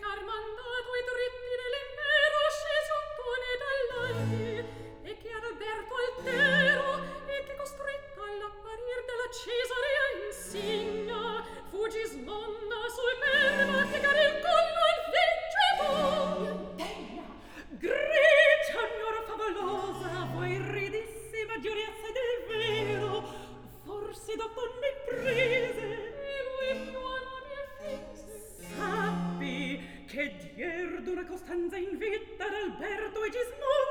car mandato i dritti dell'impero sceso ottone dall'alti, e che ad Alberto altero, e che costretto all'apparir della Cesarea insigna, fuggi smonda sul perno a piegare il collo al vincitore. Bella! Grecia, ognora favolosa, voi ridissima giuriazza del vero, forse dopo ne prese, e lui più amabile finse. Sappi che dier d'una costanza in vita d'Alberto e Gismondo